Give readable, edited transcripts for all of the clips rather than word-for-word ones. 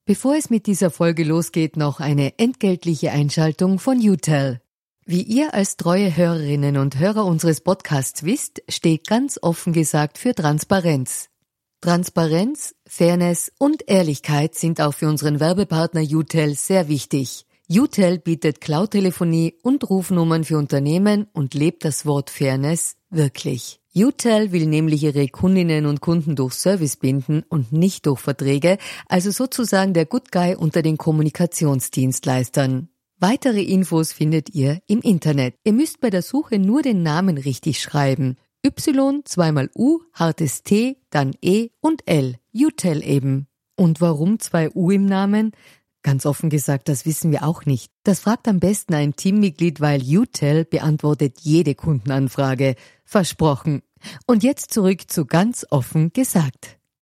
Bevor es mit dieser Folge losgeht, noch eine entgeltliche Einschaltung von UTEL. Wie ihr als treue Hörerinnen und Hörer unseres Podcasts wisst, steht ganz offen gesagt für Transparenz. Transparenz, Fairness und Ehrlichkeit sind auch für unseren Werbepartner UTEL sehr wichtig. UTEL bietet Cloud-Telefonie und Rufnummern für Unternehmen und lebt das Wort Fairness wirklich. UTEL will nämlich ihre Kundinnen und Kunden durch Service binden und nicht durch Verträge, also sozusagen der Good Guy unter den Kommunikationsdienstleistern. Weitere Infos findet ihr im Internet. Ihr müsst bei der Suche nur den Namen richtig schreiben. Y, zweimal U, hartes T, dann E und L. UTEL eben. Und warum 2 U im Namen? Ganz offen gesagt, das wissen wir auch nicht. Das fragt am besten ein Teammitglied, weil UTEL beantwortet jede Kundenanfrage. Versprochen. Und jetzt zurück zu ganz offen gesagt.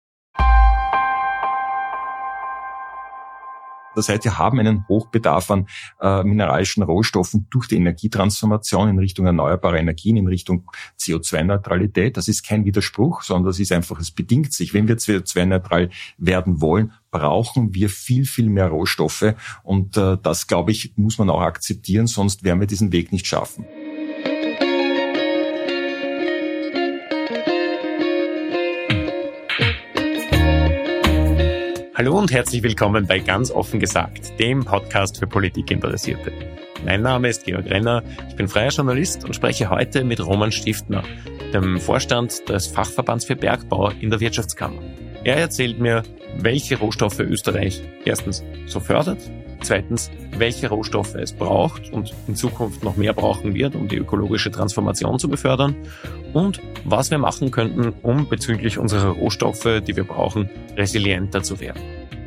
Das heißt, wir haben einen Hochbedarf an mineralischen Rohstoffen durch die Energietransformation in Richtung erneuerbarer Energien, in Richtung CO2-Neutralität. Das ist kein Widerspruch, sondern das ist einfach, es bedingt sich. Wenn wir CO2-neutral werden wollen, brauchen wir viel, viel mehr Rohstoffe. Und das, glaube ich, muss man auch akzeptieren, sonst werden wir diesen Weg nicht schaffen. Hallo und herzlich willkommen bei Ganz offen gesagt, dem Podcast für Politikinteressierte. Mein Name ist Georg Renner, ich bin freier Journalist und spreche heute mit Roman Stiftner, dem Vorstand des Fachverbands für Bergbau in der Wirtschaftskammer. Er erzählt mir, welche Rohstoffe Österreich erstens so fördert, zweitens, welche Rohstoffe es braucht und in Zukunft noch mehr brauchen wird, um die ökologische Transformation zu befördern und was wir machen könnten, um bezüglich unserer Rohstoffe, die wir brauchen, resilienter zu werden.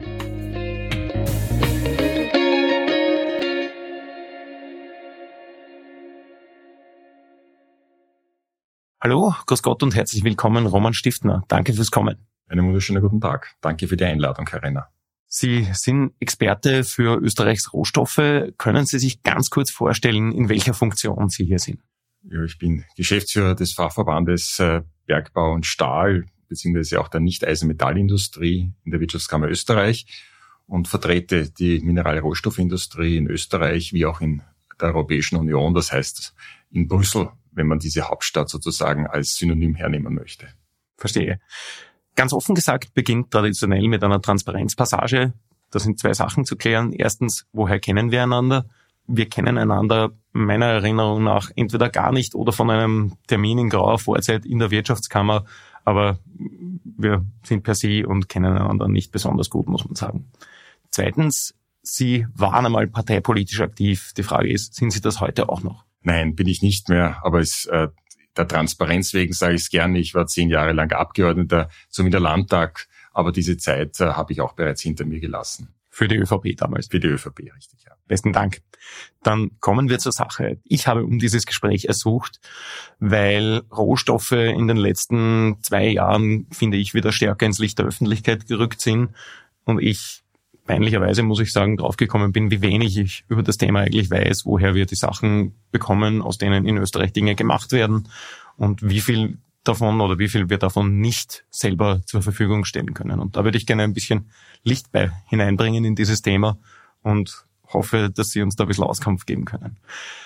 Hallo, grüß Gott und herzlich willkommen, Roman Stiftner. Danke fürs Kommen. Einen wunderschönen guten Tag. Danke für die Einladung, Herr Renner. Sie sind Experte für Österreichs Rohstoffe. Können Sie sich ganz kurz vorstellen, in welcher Funktion Sie hier sind? Ja, ich bin Geschäftsführer des Fachverbandes Bergbau und Stahl, beziehungsweise auch der Nicht-Eisenmetallindustrie in der Wirtschaftskammer Österreich und vertrete die Mineralrohstoffindustrie in Österreich wie auch in der Europäischen Union, das heißt in Brüssel, wenn man diese Hauptstadt sozusagen als Synonym hernehmen möchte. Verstehe. Ganz offen gesagt beginnt traditionell mit einer Transparenzpassage. Da sind 2 Sachen zu klären. Erstens, woher kennen wir einander? Wir kennen einander meiner Erinnerung nach entweder gar nicht oder von einem Termin in grauer Vorzeit in der Wirtschaftskammer, aber wir sind per se und kennen einander nicht besonders gut, muss man sagen. Zweitens, Sie waren einmal parteipolitisch aktiv. Die Frage ist, sind Sie das heute auch noch? Nein, bin ich nicht mehr, aber der Transparenz wegen sage ich es gerne. Ich war 10 Jahre lang Abgeordneter zum Wiener Landtag, aber diese Zeit habe ich auch bereits hinter mir gelassen. Für die ÖVP damals? Für die ÖVP, richtig, ja. Besten Dank. Dann kommen wir zur Sache. Ich habe um dieses Gespräch ersucht, weil Rohstoffe in den letzten 2 Jahren, finde ich, wieder stärker ins Licht der Öffentlichkeit gerückt sind und ich peinlicherweise, muss ich sagen, draufgekommen bin, wie wenig ich über das Thema eigentlich weiß, woher wir die Sachen bekommen, aus denen in Österreich Dinge gemacht werden und wie viel wir davon nicht selber zur Verfügung stellen können. Und da würde ich gerne ein bisschen Licht hineinbringen in dieses Thema und hoffe, dass Sie uns da ein bisschen Auskunft geben können.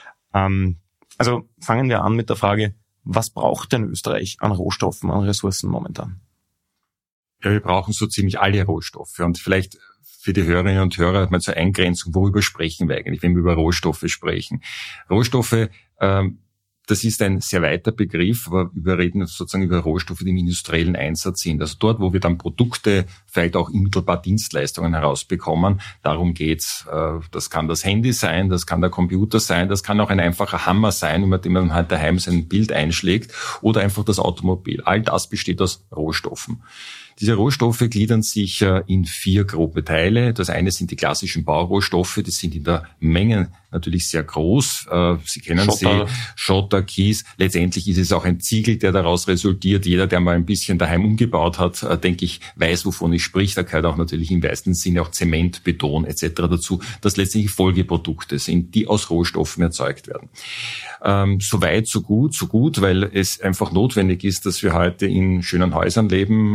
Also fangen wir an mit der Frage, was braucht denn Österreich an Rohstoffen, an Ressourcen momentan? Ja, wir brauchen so ziemlich alle Rohstoffe und vielleicht für die Hörerinnen und Hörer mal zur Eingrenzung, worüber sprechen wir eigentlich, wenn wir über Rohstoffe sprechen. Rohstoffe, das ist ein sehr weiter Begriff, aber wir reden sozusagen über Rohstoffe, die im industriellen Einsatz sind. Also dort, wo wir dann Produkte, vielleicht auch unmittelbar Dienstleistungen herausbekommen, darum geht's. Das kann das Handy sein, das kann der Computer sein, das kann auch ein einfacher Hammer sein, mit dem man halt daheim sein Bild einschlägt, oder einfach das Automobil. All das besteht aus Rohstoffen. Diese Rohstoffe gliedern sich in 4 grobe Teile. Das eine sind die klassischen Baurohstoffe, die sind in der Menge natürlich sehr groß. Sie kennen Schotter, Kies. Letztendlich ist es auch ein Ziegel, der daraus resultiert. Jeder, der mal ein bisschen daheim umgebaut hat, denke ich, weiß, wovon ich spreche. Da gehört auch natürlich im weitesten Sinne auch Zement, Beton etc. dazu, dass letztendlich Folgeprodukte sind, die aus Rohstoffen erzeugt werden. So weit, so gut, weil es einfach notwendig ist, dass wir heute in schönen Häusern leben,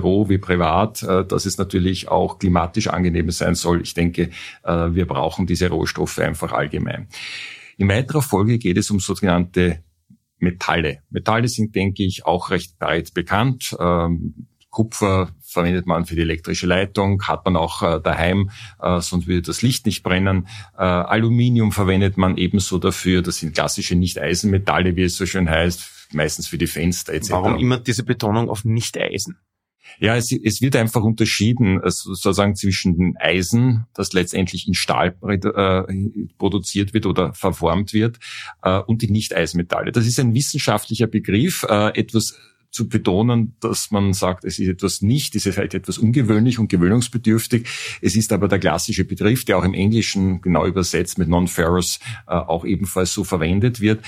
Büro wie privat, dass es natürlich auch klimatisch angenehmer sein soll. Ich denke, wir brauchen diese Rohstoffe einfach allgemein. In weiterer Folge geht es um sogenannte Metalle. Metalle sind, denke ich, auch recht breit bekannt. Kupfer verwendet man für die elektrische Leitung, hat man auch daheim, sonst würde das Licht nicht brennen. Aluminium verwendet man ebenso dafür. Das sind klassische Nicht-Eisenmetalle, wie es so schön heißt, meistens für die Fenster etc. Warum immer diese Betonung auf Nicht-Eisen? Ja, es wird einfach unterschieden, sozusagen zwischen Eisen, das letztendlich in Stahl produziert wird oder verformt wird, und die Nicht-Eisenmetalle. Das ist ein wissenschaftlicher Begriff, etwas zu betonen, dass man sagt, es ist etwas nicht, es ist halt etwas ungewöhnlich und gewöhnungsbedürftig. Es ist aber der klassische Begriff, der auch im Englischen genau übersetzt mit non-ferrous auch ebenfalls so verwendet wird.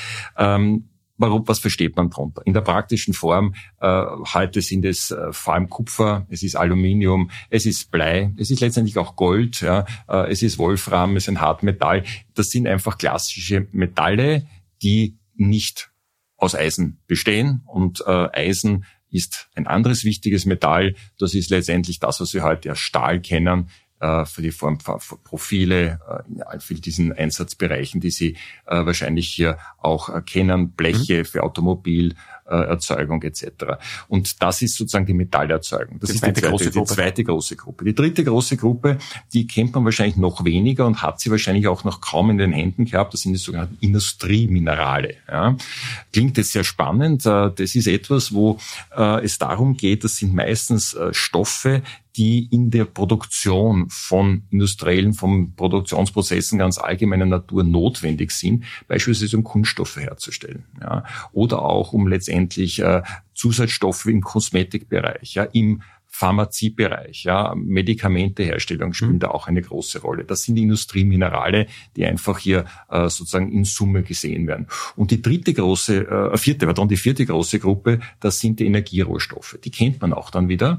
Was versteht man darunter? In der praktischen Form, heute sind es vor allem Kupfer, es ist Aluminium, es ist Blei, es ist letztendlich auch Gold, ja, es ist Wolfram, es ist ein Hartmetall. Das sind einfach klassische Metalle, die nicht aus Eisen bestehen. Und Eisen ist ein anderes wichtiges Metall. Das ist letztendlich das, was wir heute als Stahl kennen, für die Form von Profile, für diesen Einsatzbereichen, die Sie wahrscheinlich hier auch kennen, Bleche für Automobilerzeugung etc. Und das ist sozusagen die Metallerzeugung. Das ist die zweite große Gruppe. Die dritte große Gruppe, die kennt man wahrscheinlich noch weniger und hat sie wahrscheinlich auch noch kaum in den Händen gehabt. Das sind die sogenannten Industrieminerale. Ja. Klingt jetzt sehr spannend. Das ist etwas, wo es darum geht, das sind meistens Stoffe, die in der Produktion von von Produktionsprozessen ganz allgemeiner Natur notwendig sind, beispielsweise um Kunststoffe herzustellen, ja, oder auch um letztendlich Zusatzstoffe im Kosmetikbereich, ja, im Pharmaziebereich, ja, Medikamenteherstellung spielen da auch eine große Rolle. Das sind die Industrieminerale, die einfach hier sozusagen in Summe gesehen werden. Und die vierte große Gruppe, das sind die Energierohstoffe. Die kennt man auch dann wieder,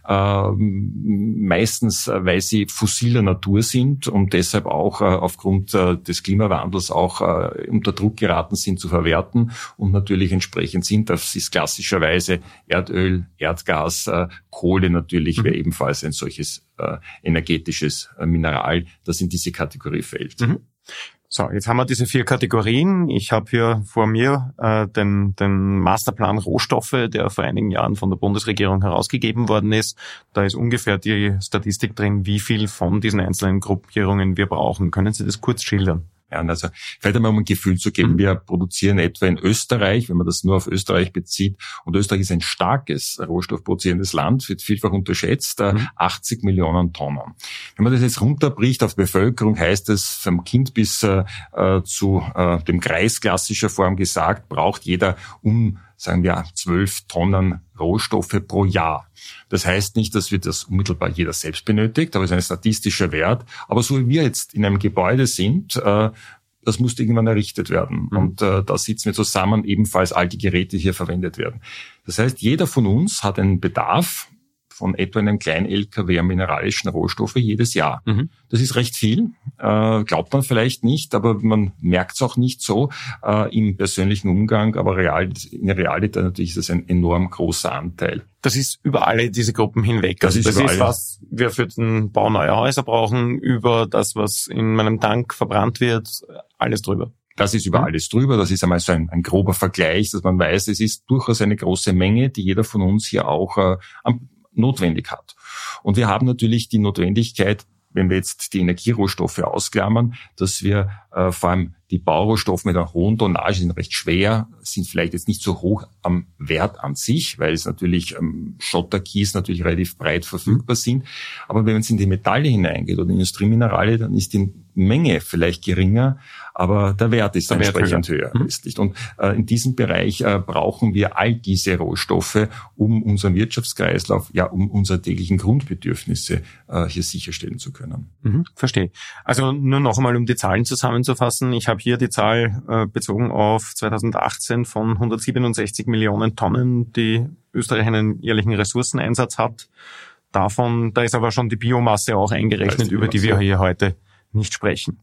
meistens, weil sie fossiler Natur sind und deshalb auch aufgrund des Klimawandels auch unter Druck geraten sind zu verwerten und natürlich entsprechend sind. Das ist klassischerweise Erdöl, Erdgas, Kohle natürlich wäre ebenfalls ein solches energetisches Mineral, das in diese Kategorie fällt. Mhm. So, jetzt haben wir diese 4 Kategorien. Ich habe hier vor mir den Masterplan Rohstoffe, der vor einigen Jahren von der Bundesregierung herausgegeben worden ist. Da ist ungefähr die Statistik drin, wie viel von diesen einzelnen Gruppierungen wir brauchen. Können Sie das kurz schildern? Ja, also vielleicht einmal um ein Gefühl zu geben, wir produzieren etwa in Österreich, wenn man das nur auf Österreich bezieht, und Österreich ist ein starkes rohstoffproduzierendes Land, wird vielfach unterschätzt, 80 Millionen Tonnen. Wenn man das jetzt runterbricht auf Bevölkerung, heißt es vom Kind bis zu dem Kreis klassischer Form gesagt, braucht jeder sagen wir 12 Tonnen Rohstoffe pro Jahr. Das heißt nicht, dass wir das unmittelbar jeder selbst benötigt, aber es ist ein statistischer Wert. Aber so wie wir jetzt in einem Gebäude sind, das muss irgendwann errichtet werden. Und da sitzen wir zusammen, ebenfalls all die Geräte hier verwendet werden. Das heißt, jeder von uns hat einen Bedarf von etwa einem kleinen LKW an mineralischen Rohstoffe jedes Jahr. Das ist recht viel, glaubt man vielleicht nicht, aber man merkt es auch nicht so im persönlichen Umgang, aber in der Realität natürlich ist das ein enorm großer Anteil. Das ist über alle diese Gruppen hinweg. Das ist, was wir für den Bau neuer Häuser brauchen, über das, was in meinem Tank verbrannt wird, alles drüber. Das ist über alles drüber. Das ist einmal so ein grober Vergleich, dass man weiß, es ist durchaus eine große Menge, die jeder von uns hier auch notwendig hat. Und wir haben natürlich die Notwendigkeit, wenn wir jetzt die Energierohstoffe ausklammern, dass wir vor allem die Baurohstoffe mit einer hohen Tonnage sind recht schwer, sind vielleicht jetzt nicht so hoch am Wert an sich, weil es natürlich Schotter, Kies natürlich relativ breit verfügbar sind. Aber wenn es in die Metalle hineingeht oder Industrieminerale, dann ist die Menge vielleicht geringer, aber der Wert ist entsprechend höher. Und in diesem Bereich brauchen wir all diese Rohstoffe, um unseren Wirtschaftskreislauf, ja, um unsere täglichen Grundbedürfnisse hier sicherstellen zu können. Verstehe. Also nur noch einmal, um die Zahlen zusammenzufassen. Ich habe hier die Zahl bezogen auf 2018 von 167 Millionen Tonnen, die Österreich einen jährlichen Ressourceneinsatz hat. Da ist aber schon die Biomasse auch eingerechnet, über die wir hier heute nicht sprechen.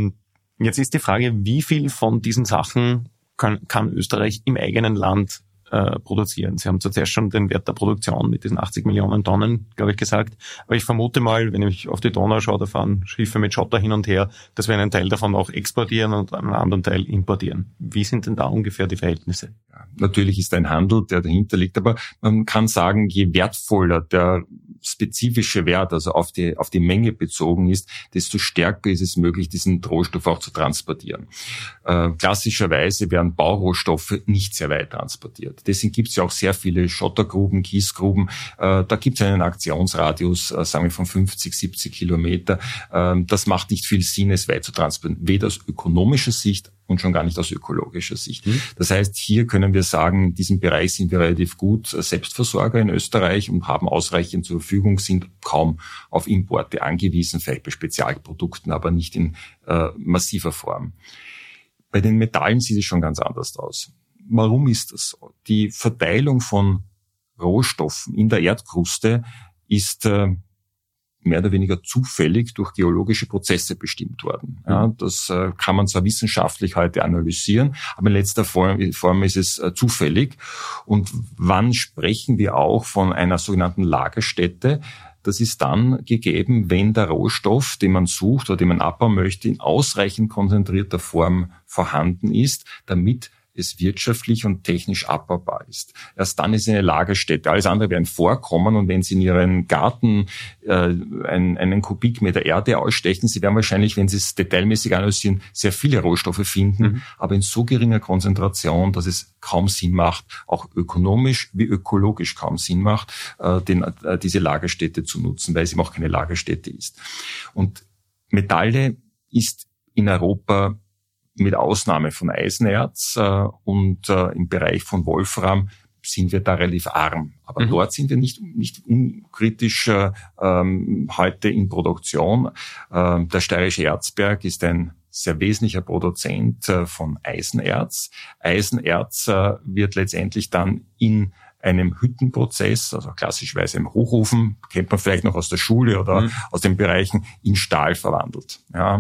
Jetzt ist die Frage, wie viel von diesen Sachen kann Österreich im eigenen Land produzieren. Sie haben zuerst schon den Wert der Produktion mit diesen 80 Millionen Tonnen, glaube ich, gesagt. Aber ich vermute mal, wenn ich auf die Donau schaue, da fahren Schiffe mit Schotter hin und her, dass wir einen Teil davon auch exportieren und einen anderen Teil importieren. Wie sind denn da ungefähr die Verhältnisse? Ja, natürlich ist ein Handel, der dahinter liegt, aber man kann sagen, je wertvoller der spezifische Wert, also auf die Menge bezogen ist, desto stärker ist es möglich, diesen Rohstoff auch zu transportieren. Klassischerweise werden Baurohstoffe nicht sehr weit transportiert. Deswegen gibt es ja auch sehr viele Schottergruben, Kiesgruben. Da gibt es einen Aktionsradius, sagen wir von 50, 70 Kilometer. Das macht nicht viel Sinn, es weit zu transportieren, weder aus ökonomischer Sicht und schon gar nicht aus ökologischer Sicht. Das heißt, hier können wir sagen, in diesem Bereich sind wir relativ gut Selbstversorger in Österreich und haben ausreichend zur Verfügung, sind kaum auf Importe angewiesen, vielleicht bei Spezialprodukten, aber nicht in massiver Form. Bei den Metallen sieht es schon ganz anders aus. Warum ist das so? Die Verteilung von Rohstoffen in der Erdkruste ist mehr oder weniger zufällig durch geologische Prozesse bestimmt worden. Ja, das kann man zwar wissenschaftlich heute analysieren, aber in letzter Form ist es zufällig. Und wann sprechen wir auch von einer sogenannten Lagerstätte? Das ist dann gegeben, wenn der Rohstoff, den man sucht oder den man abbauen möchte, in ausreichend konzentrierter Form vorhanden ist, damit es wirtschaftlich und technisch abbaubar ist. Erst dann ist es eine Lagerstätte. Alles andere wäre ein Vorkommen, und wenn Sie in Ihren Garten einen Kubikmeter Erde ausstechen, Sie werden wahrscheinlich, wenn Sie es detailmäßig analysieren, sehr viele Rohstoffe finden, aber in so geringer Konzentration, dass es kaum Sinn macht, auch ökonomisch wie ökologisch kaum Sinn macht, diese Lagerstätte zu nutzen, weil es eben auch keine Lagerstätte ist. Und Metalle ist in Europa mit Ausnahme von Eisenerz und im Bereich von Wolfram sind wir da relativ arm. Aber dort sind wir nicht unkritisch heute in Produktion. Der Steirische Erzberg ist ein sehr wesentlicher Produzent von Eisenerz. Eisenerz wird letztendlich dann in einem Hüttenprozess, also klassischerweise im Hochofen, kennt man vielleicht noch aus der Schule oder aus den Bereichen, in Stahl verwandelt. Ja,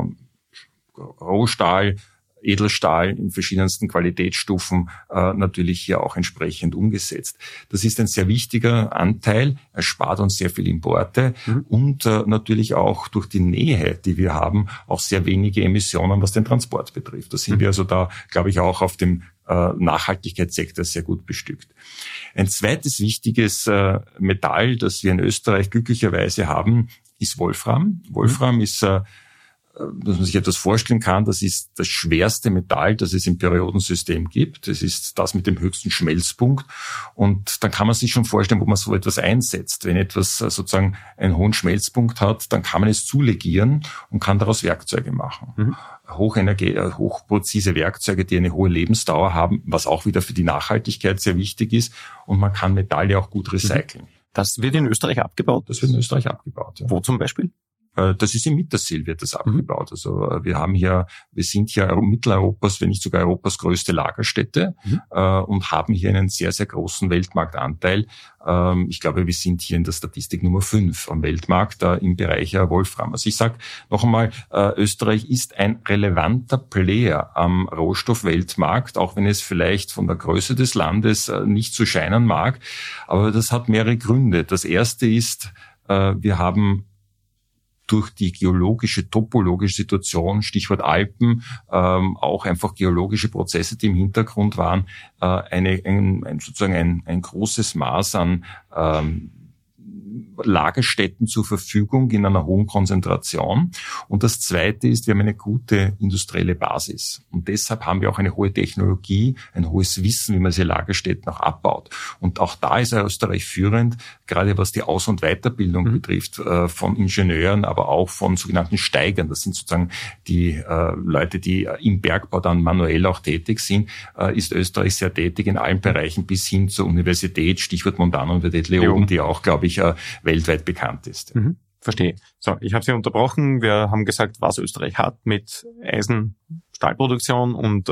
Rohstahl, Edelstahl in verschiedensten Qualitätsstufen natürlich hier auch entsprechend umgesetzt. Das ist ein sehr wichtiger Anteil. Er spart uns sehr viel Importe und natürlich auch durch die Nähe, die wir haben, auch sehr wenige Emissionen, was den Transport betrifft. Da sind wir also da, glaube ich, auch auf dem Nachhaltigkeitssektor sehr gut bestückt. Ein zweites wichtiges Metall, das wir in Österreich glücklicherweise haben, ist Wolfram. Wolfram ist dass man sich etwas vorstellen kann, das ist das schwerste Metall, das es im Periodensystem gibt. Das ist das mit dem höchsten Schmelzpunkt. Und dann kann man sich schon vorstellen, wo man so etwas einsetzt. Wenn etwas sozusagen einen hohen Schmelzpunkt hat, dann kann man es zulegieren und kann daraus Werkzeuge machen. Hochpräzise Werkzeuge, die eine hohe Lebensdauer haben, was auch wieder für die Nachhaltigkeit sehr wichtig ist. Und man kann Metalle auch gut recyceln. Das wird in Österreich abgebaut? Das wird in Österreich abgebaut, ja. Wo zum Beispiel? Das ist im Mittersil wird das abgebaut. Also wir sind hier Mitteleuropas, wenn nicht sogar Europas größte Lagerstätte und haben hier einen sehr, sehr großen Weltmarktanteil. Ich glaube, wir sind hier in der Statistik Nummer 5 am Weltmarkt im Bereich Wolfram. Also ich sage noch einmal, Österreich ist ein relevanter Player am Rohstoffweltmarkt, auch wenn es vielleicht von der Größe des Landes nicht so scheinen mag. Aber das hat mehrere Gründe. Das erste ist, wir haben durch die geologische, topologische Situation, Stichwort Alpen, auch einfach geologische Prozesse, die im Hintergrund waren, ein großes Maß an Lagerstätten zur Verfügung in einer hohen Konzentration. Und das Zweite ist, wir haben eine gute industrielle Basis. Und deshalb haben wir auch eine hohe Technologie, ein hohes Wissen, wie man diese Lagerstätten auch abbaut. Und auch da ist Österreich führend, gerade was die Aus- und Weiterbildung betrifft, von Ingenieuren, aber auch von sogenannten Steigern. Das sind sozusagen die Leute, die im Bergbau dann manuell auch tätig sind, ist Österreich sehr tätig in allen Bereichen bis hin zur Universität, Stichwort Montana-Universität Leoben, die auch, glaube ich, weltweit bekannt ist. Verstehe. So, ich habe Sie unterbrochen. Wir haben gesagt, was Österreich hat mit Eisen, Stahlproduktion und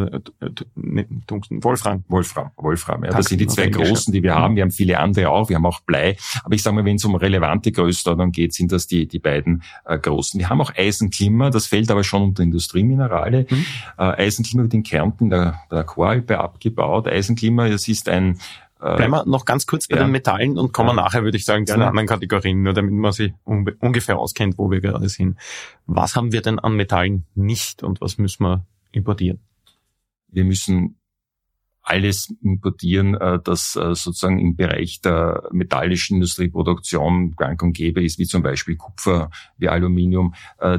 Wolfram. Ja, das sind die zwei großen, die wir haben. Wir haben viele andere auch. Wir haben auch Blei. Aber ich sage mal, wenn es um relevante Größenordnung geht, sind das die beiden großen. Wir haben auch Eisenklimmer. Das fällt aber schon unter Industrieminerale. Eisenklimmer wird in Kärnten, der Choralpe abgebaut. Eisenklimmer, das ist ein Bleiben wir noch ganz kurz bei den Metallen und kommen nachher, würde ich sagen, zu den anderen Kategorien, nur damit man sich ungefähr auskennt, wo wir gerade sind. Was haben wir denn an Metallen nicht und was müssen wir importieren? Wir müssen alles importieren, das sozusagen im Bereich der metallischen Industrieproduktion gang und gäbe ist, wie zum Beispiel Kupfer, wie Aluminium.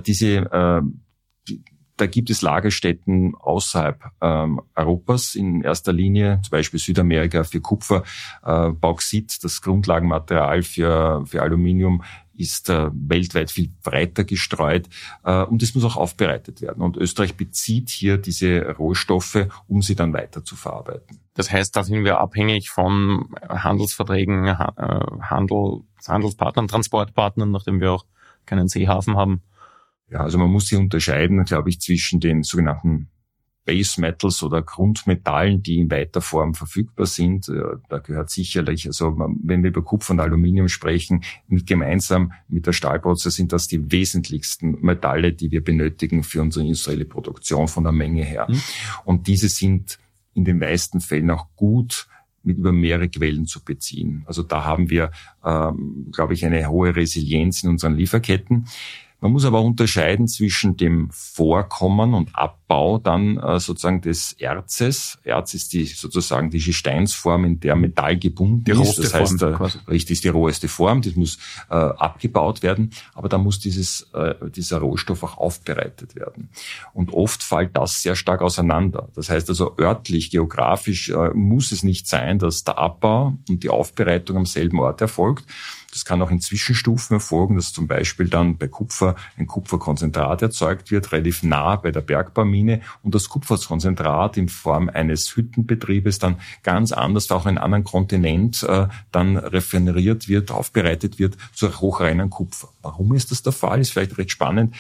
Da gibt es Lagerstätten außerhalb Europas, in erster Linie, zum Beispiel Südamerika für Kupfer. Bauxit, das Grundlagenmaterial für Aluminium, ist weltweit viel breiter gestreut und es muss auch aufbereitet werden. Und Österreich bezieht hier diese Rohstoffe, um sie dann weiter zu verarbeiten. Das heißt, da sind wir abhängig von Handelsverträgen, Handelspartnern, Transportpartnern, nachdem wir auch keinen Seehafen haben. Ja, also man muss hier unterscheiden, glaube ich, zwischen den sogenannten Base Metals oder Grundmetallen, die in weiter Form verfügbar sind. Da gehört sicherlich, also wenn wir über Kupfer und Aluminium sprechen, gemeinsam mit der Stahlproduktion sind das die wesentlichsten Metalle, die wir benötigen für unsere industrielle Produktion von der Menge her. Und diese sind in den meisten Fällen auch gut mit über mehrere Quellen zu beziehen. Also da haben wir, glaube ich, eine hohe Resilienz in unseren Lieferketten. Man muss aber unterscheiden zwischen dem Vorkommen und Abbau dann sozusagen des Erzes. Erz ist sozusagen die Gesteinsform, in der Metall gebunden ist. Das heißt, richtig ist die roheste Form, das muss abgebaut werden, aber da muss dieser Rohstoff auch aufbereitet werden. Und oft fällt das sehr stark auseinander. Das heißt also örtlich, geografisch muss es nicht sein, dass der Abbau und die Aufbereitung am selben Ort erfolgt. Das kann auch in Zwischenstufen erfolgen, dass zum Beispiel dann bei Kupfer ein Kupferkonzentrat erzeugt wird, relativ nah bei der Bergbaumine und das Kupferkonzentrat in Form eines Hüttenbetriebes dann ganz anders, auch in einem anderen Kontinent, dann raffineriert wird, aufbereitet wird zu hochreinem Kupfer. Warum ist das der Fall? Ist vielleicht recht spannend.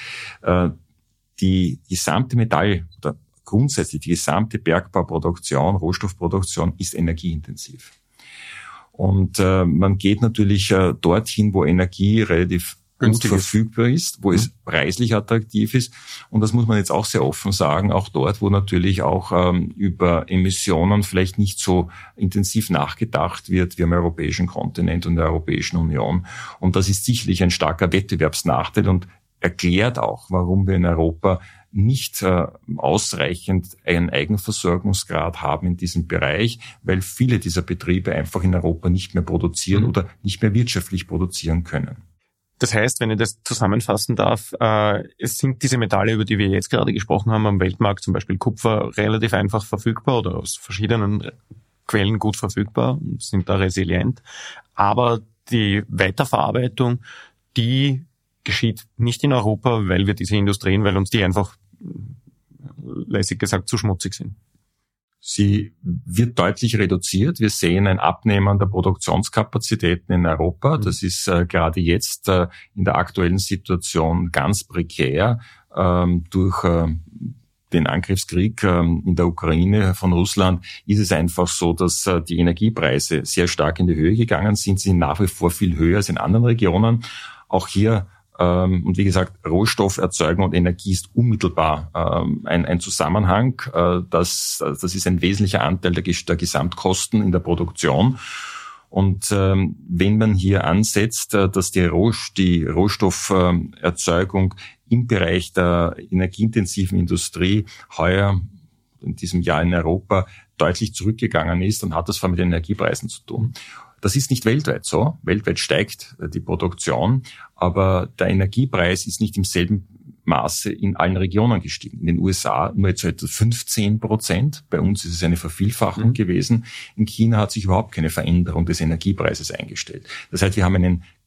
Die gesamte Metall- oder grundsätzlich die gesamte Bergbauproduktion, Rohstoffproduktion ist energieintensiv. Und man geht natürlich dorthin, wo Energie relativ gut verfügbar ist, wo es preislich attraktiv ist. Und das muss man jetzt auch sehr offen sagen, auch dort, wo natürlich auch über Emissionen vielleicht nicht so intensiv nachgedacht wird wie am europäischen Kontinent und der Europäischen Union. Und das ist sicherlich ein starker Wettbewerbsnachteil und erklärt auch, warum wir in Europa nicht ausreichend einen Eigenversorgungsgrad haben in diesem Bereich, weil viele dieser Betriebe einfach in Europa nicht mehr produzieren oder nicht mehr wirtschaftlich produzieren können. Das heißt, wenn ich das zusammenfassen darf, es sind diese Metalle, über die wir jetzt gerade gesprochen haben, am Weltmarkt, zum Beispiel Kupfer, relativ einfach verfügbar oder aus verschiedenen Quellen gut verfügbar und sind da resilient. Aber die Weiterverarbeitung, die geschieht nicht in Europa, weil wir diese Industrien, weil uns die einfach, lässig gesagt, zu schmutzig sind. Sie wird deutlich reduziert. Wir sehen ein Abnehmen der Produktionskapazitäten in Europa. Das ist gerade jetzt in der aktuellen Situation ganz prekär durch den Angriffskrieg in der Ukraine von Russland ist es einfach so, dass die Energiepreise sehr stark in die Höhe gegangen sind. Sie sind nach wie vor viel höher als in anderen Regionen. Auch hier und wie gesagt, Rohstofferzeugung und Energie ist unmittelbar ein Zusammenhang. Das ist ein wesentlicher Anteil der Gesamtkosten in der Produktion. Und wenn man hier ansetzt, dass die Rohstofferzeugung im Bereich der energieintensiven Industrie heuer in diesem Jahr in Europa deutlich zurückgegangen ist, dann hat das vor allem mit den Energiepreisen zu tun. Das ist nicht weltweit so. Weltweit steigt die Produktion, aber der Energiepreis ist nicht im selben Maße in allen Regionen gestiegen. In den USA nur etwa 15%. Bei uns ist es eine Vervielfachung gewesen. In China hat sich überhaupt keine Veränderung des Energiepreises eingestellt. Das heißt, wir haben einen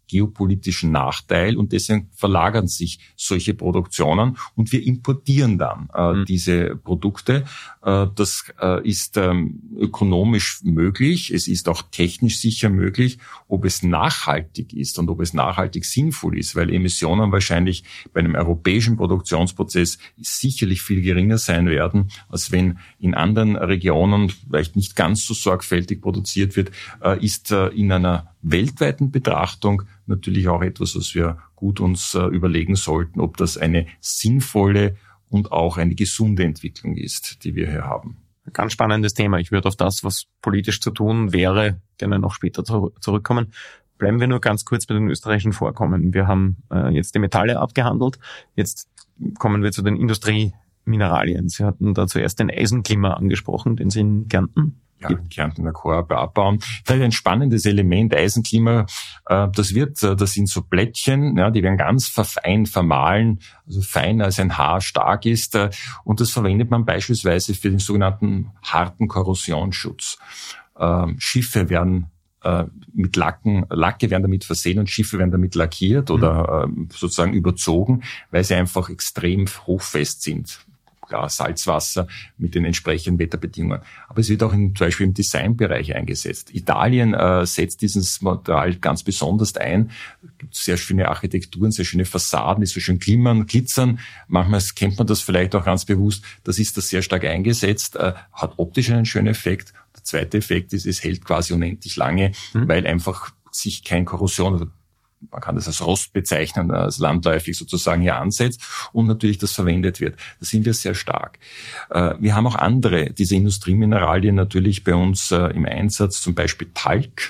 geopolitischen Nachteil und deswegen verlagern sich solche Produktionen und wir importieren dann diese Produkte. Das ist ökonomisch möglich, es ist auch technisch sicher möglich. Ob es nachhaltig ist und ob es nachhaltig sinnvoll ist, weil Emissionen wahrscheinlich bei einem europäischen Produktionsprozess sicherlich viel geringer sein werden, als wenn in anderen Regionen vielleicht nicht ganz so sorgfältig produziert wird, ist in einer weltweiten Betrachtung natürlich auch etwas, was wir gut uns überlegen sollten, ob das eine sinnvolle und auch eine gesunde Entwicklung ist, die wir hier haben. Ganz spannendes Thema. Ich würde auf das, was politisch zu tun wäre, gerne noch später zurückkommen. Bleiben wir nur ganz kurz bei den österreichischen Vorkommen. Wir haben jetzt die Metalle abgehandelt. Jetzt kommen wir zu den Industriemineralien. Sie hatten da zuerst den Eisenklimmer angesprochen, den Sie in Kärnten. Ja, in Kärnten der Korb abbauen. Vielleicht ein spannendes Element, Eisenklima, das sind so Plättchen, ja, die werden ganz fein vermahlen, also feiner als ein Haar stark ist, und das verwendet man beispielsweise für den sogenannten harten Korrosionsschutz. Schiffe werden mit Lacke werden damit versehen und Schiffe werden damit lackiert oder sozusagen überzogen, weil sie einfach extrem hochfest sind. Klar, Salzwasser mit den entsprechenden Wetterbedingungen. Aber es wird auch zum Beispiel im Designbereich eingesetzt. Italien setzt dieses Material ganz besonders ein. Es gibt sehr schöne Architekturen, sehr schöne Fassaden, die so schön glitzern. Manchmal kennt man das vielleicht auch ganz bewusst. Das ist das sehr stark eingesetzt, hat optisch einen schönen Effekt. Der zweite Effekt ist, es hält quasi unendlich lange, weil einfach sich kein Korrosion, man kann das als Rost bezeichnen, als landläufig sozusagen hier ansetzt und natürlich das verwendet wird. Da sind wir sehr stark. Wir haben auch andere, diese Industriemineralien natürlich bei uns im Einsatz, zum Beispiel Talg.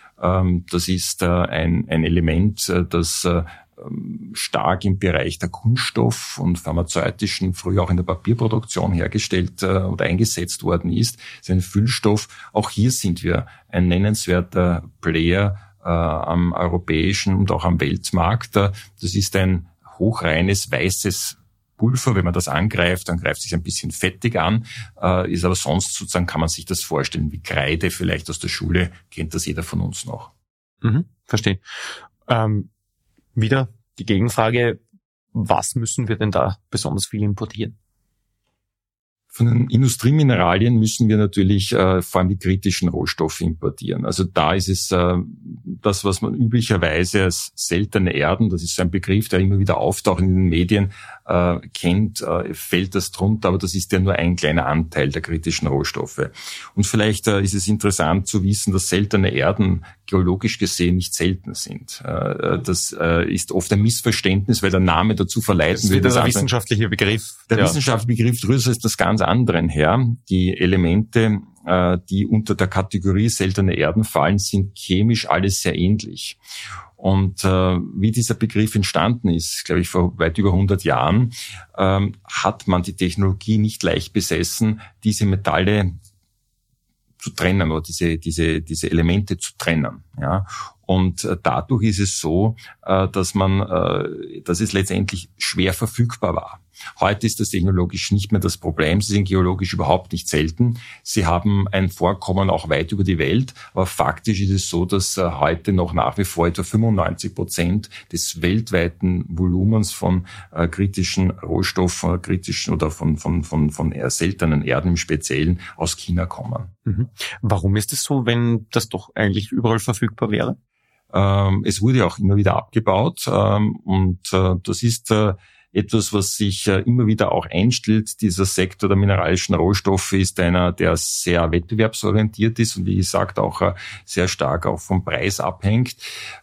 Das ist ein Element, das stark im Bereich der Kunststoff- und pharmazeutischen, früher auch in der Papierproduktion hergestellt oder eingesetzt worden ist. Das ist ein Füllstoff. Auch hier sind wir ein nennenswerter Player am europäischen und auch am Weltmarkt. Das ist ein hochreines, weißes Pulver. Wenn man das angreift, dann greift es sich ein bisschen fettig an, ist aber sonst sozusagen, kann man sich das vorstellen, wie Kreide vielleicht aus der Schule, kennt das jeder von uns noch. Verstehe. Wieder die Gegenfrage, was müssen wir denn da besonders viel importieren? Von den Industriemineralien müssen wir natürlich vor allem die kritischen Rohstoffe importieren. Also da ist es das, was man üblicherweise als seltene Erden, das ist so ein Begriff, der immer wieder auftaucht in den Medien, kennt, fällt das drunter, aber das ist ja nur ein kleiner Anteil der kritischen Rohstoffe. Und vielleicht ist es interessant zu wissen, dass seltene Erden geologisch gesehen nicht selten sind. Das ist oft ein Missverständnis, weil der Name dazu verleiten würde. Das ist ein wissenschaftlicher Begriff. Der wissenschaftliche Begriff drüber ist das ganz anderen her. Die Elemente, die unter der Kategorie seltene Erden fallen, sind chemisch alles sehr ähnlich. Und wie dieser Begriff entstanden ist, glaube ich, vor weit über 100 Jahren, hat man die Technologie nicht leicht besessen, diese Metalle zu trennen oder diese Elemente zu trennen. Ja. Und dadurch ist es so, dass es letztendlich schwer verfügbar war. Heute ist das technologisch nicht mehr das Problem. Sie sind geologisch überhaupt nicht selten. Sie haben ein Vorkommen auch weit über die Welt. Aber faktisch ist es so, dass heute noch nach wie vor etwa 95% des weltweiten Volumens von kritischen Rohstoffen, kritischen oder von eher seltenen Erden im Speziellen aus China kommen. Warum ist es so, wenn das doch eigentlich überall verfügbar wäre? Es wurde auch immer wieder abgebaut und das ist etwas, was sich immer wieder auch einstellt. Dieser Sektor der mineralischen Rohstoffe ist einer, der sehr wettbewerbsorientiert ist und wie gesagt auch sehr stark auch vom Preis abhängt,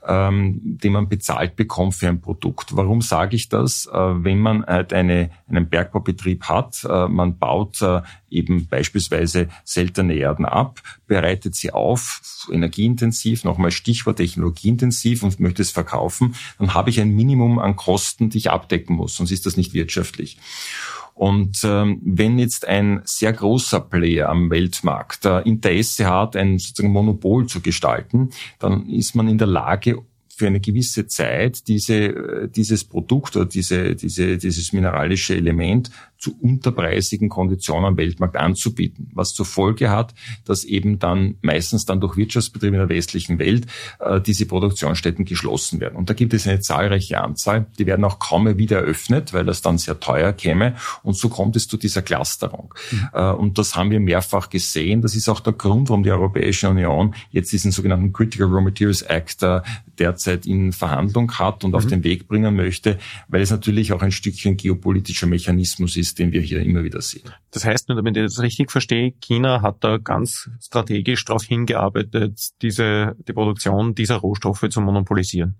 den man bezahlt bekommt für ein Produkt. Warum sage ich das? Wenn man einen Bergbaubetrieb hat, man baut eben beispielsweise seltene Erden ab, bereitet sie auf, energieintensiv, nochmal Stichwort technologieintensiv und möchte es verkaufen, dann habe ich ein Minimum an Kosten, die ich abdecken muss, sonst ist das nicht wirtschaftlich. Und wenn jetzt ein sehr großer Player am Weltmarkt Interesse hat, ein sozusagen Monopol zu gestalten, dann ist man in der Lage, für eine gewisse Zeit dieses Produkt oder dieses mineralische Element zu unterpreisigen Konditionen am Weltmarkt anzubieten, was zur Folge hat, dass eben dann meistens dann durch Wirtschaftsbetriebe in der westlichen Welt diese Produktionsstätten geschlossen werden. Und da gibt es eine zahlreiche Anzahl, die werden auch kaum mehr wieder eröffnet, weil das dann sehr teuer käme. Und so kommt es zu dieser Clusterung. Und das haben wir mehrfach gesehen. Das ist auch der Grund, warum die Europäische Union jetzt diesen sogenannten Critical Raw Materials Act derzeit in Verhandlung hat und auf den Weg bringen möchte, weil es natürlich auch ein Stückchen geopolitischer Mechanismus ist, den wir hier immer wieder sehen. Das heißt, nur damit ich das richtig verstehe, China hat da ganz strategisch darauf hingearbeitet, die Produktion dieser Rohstoffe zu monopolisieren.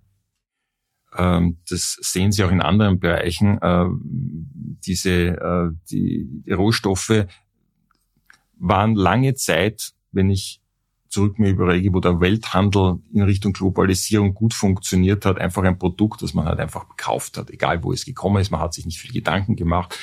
Das sehen Sie auch in anderen Bereichen. Die Rohstoffe waren lange Zeit, wenn ich zurück mir überlege, wo der Welthandel in Richtung Globalisierung gut funktioniert hat, einfach ein Produkt, das man halt einfach gekauft hat, egal wo es gekommen ist, man hat sich nicht viel Gedanken gemacht.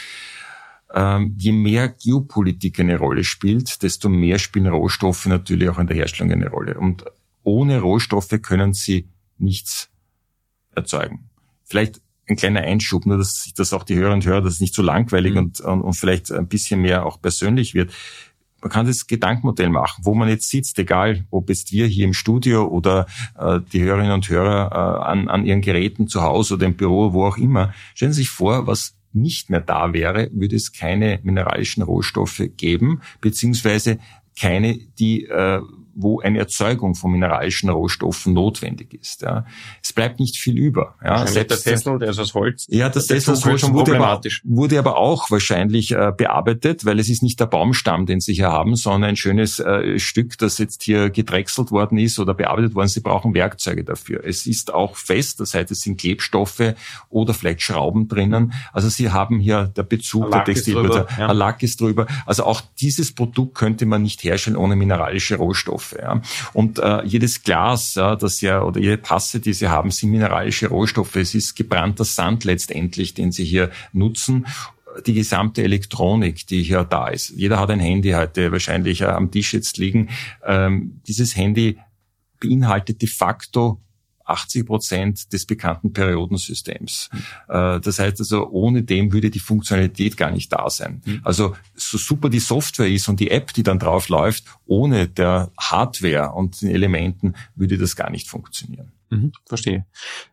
Je mehr Geopolitik eine Rolle spielt, desto mehr spielen Rohstoffe natürlich auch in der Herstellung eine Rolle. Und ohne Rohstoffe können Sie nichts erzeugen. Vielleicht ein kleiner Einschub, nur dass sich das auch die Hörerinnen und Hörer, dass es nicht so langweilig und vielleicht ein bisschen mehr auch persönlich wird. Man kann das Gedankenmodell machen, wo man jetzt sitzt, egal ob jetzt wir hier im Studio oder die Hörerinnen und Hörer an ihren Geräten zu Hause oder im Büro, wo auch immer. Stellen Sie sich vor, was nicht mehr da wäre, würde es keine mineralischen Rohstoffe geben, beziehungsweise keine, die wo eine Erzeugung von mineralischen Rohstoffen notwendig ist. Ja. Es bleibt nicht viel über. Ja. Selbst der Sessel, der ist aus Holz. Ja, das Sessel aus Holz wurde aber auch wahrscheinlich bearbeitet, weil es ist nicht der Baumstamm, den Sie hier haben, sondern ein schönes Stück, das jetzt hier gedrechselt worden ist oder bearbeitet worden. Sie brauchen Werkzeuge dafür. Es ist auch fest, das heißt, es sind Klebstoffe oder vielleicht Schrauben drinnen. Also Sie haben hier der Bezug der Textilwirtschaft. Ein Lack ist drüber. Also auch dieses Produkt könnte man nicht herstellen ohne mineralische Rohstoffe. Ja. Und jedes Glas, das ja, oder jede Tasse, die Sie haben, sind mineralische Rohstoffe. Es ist gebrannter Sand letztendlich, den Sie hier nutzen. Die gesamte Elektronik, die hier da ist. Jeder hat ein Handy heute wahrscheinlich am Tisch jetzt liegen. Dieses Handy beinhaltet de facto 80% des bekannten Periodensystems. Das heißt also, ohne dem würde die Funktionalität gar nicht da sein. Also so super die Software ist und die App, die dann drauf läuft, ohne der Hardware und den Elementen würde das gar nicht funktionieren. Verstehe.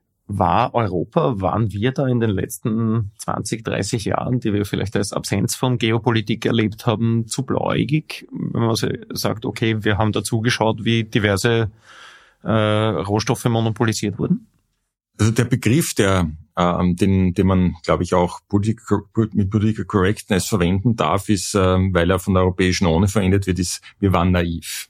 Waren wir da in den letzten 20, 30 Jahren, die wir vielleicht als Absenz von Geopolitik erlebt haben, zu blauäugig? Wenn man sagt, okay, wir haben da zugeschaut, wie diverse Rohstoffe monopolisiert wurden? Also der Begriff, den man, glaube ich, auch mit Political Correctness verwenden darf, ist, weil er von der Europäischen Union verwendet wird, ist, wir waren naiv.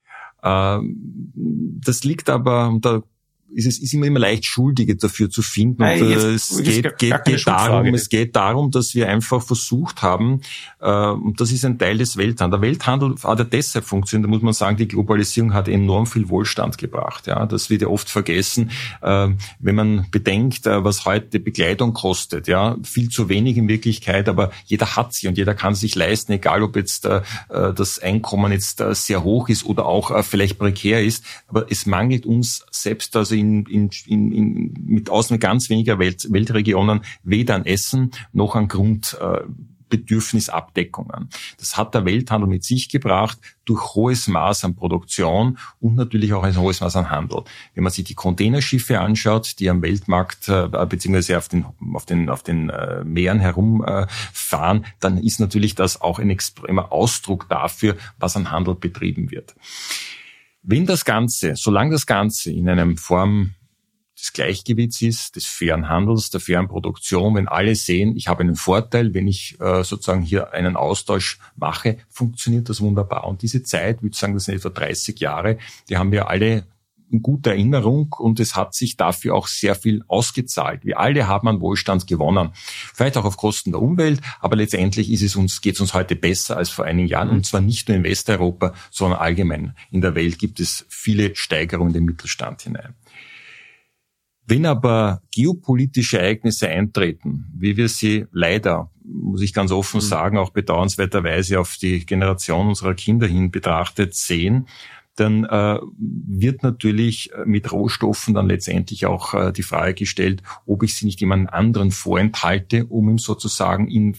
Das liegt aber, und da ist immer leicht, Schuldige dafür zu finden. Und es geht darum, dass wir einfach versucht haben, und das ist ein Teil des Welthandels. Der Welthandel hat ja deshalb funktioniert, da muss man sagen, die Globalisierung hat enorm viel Wohlstand gebracht. Ja, das wird ja oft vergessen, wenn man bedenkt, was heute Bekleidung kostet. Ja, viel zu wenig in Wirklichkeit, aber jeder hat sie und jeder kann sich leisten, egal ob jetzt das Einkommen jetzt sehr hoch ist oder auch vielleicht prekär ist. Aber es mangelt uns selbst, also mit Ausnahme ganz weniger Weltregionen weder an Essen noch an Grundbedürfnisabdeckungen. Das hat der Welthandel mit sich gebracht durch hohes Maß an Produktion und natürlich auch ein hohes Maß an Handel. Wenn man sich die Containerschiffe anschaut, die am Weltmarkt beziehungsweise auf den Meeren herumfahren, dann ist natürlich das auch ein extremer Ausdruck dafür, was an Handel betrieben wird. Solange das Ganze in einer Form des Gleichgewichts ist, des fairen Handels, der fairen Produktion, wenn alle sehen, ich habe einen Vorteil, wenn ich sozusagen hier einen Austausch mache, funktioniert das wunderbar. Und diese Zeit, ich würde sagen, das sind etwa 30 Jahre, die haben wir alle in guter Erinnerung und es hat sich dafür auch sehr viel ausgezahlt. Wir alle haben an Wohlstand gewonnen. Vielleicht auch auf Kosten der Umwelt, aber letztendlich geht es uns heute besser als vor einigen Jahren und zwar nicht nur in Westeuropa, sondern allgemein. In der Welt gibt es viele Steigerungen in den Mittelstand hinein. Wenn aber geopolitische Ereignisse eintreten, wie wir sie leider, muss ich ganz offen sagen, auch bedauernswerterweise auf die Generation unserer Kinder hin betrachtet sehen, dann wird natürlich mit Rohstoffen dann letztendlich auch die Frage gestellt, ob ich sie nicht jemand anderen vorenthalte, um ihm sozusagen ihn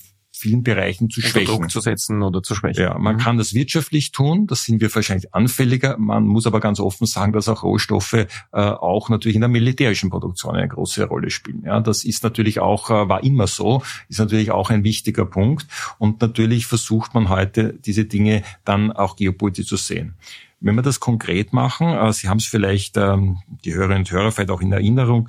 vielen Bereichen zu schwächen. Druck zu setzen oder zu schwächen. Ja, man kann das wirtschaftlich tun, das sind wir wahrscheinlich anfälliger. Man muss aber ganz offen sagen, dass auch Rohstoffe auch natürlich in der militärischen Produktion eine große Rolle spielen. Ja, das ist natürlich auch, war immer so, ist natürlich auch ein wichtiger Punkt. Und natürlich versucht man heute, diese Dinge dann auch geopolitisch zu sehen. Wenn wir das konkret machen, Sie haben es vielleicht, die Hörerinnen und Hörer vielleicht auch in Erinnerung,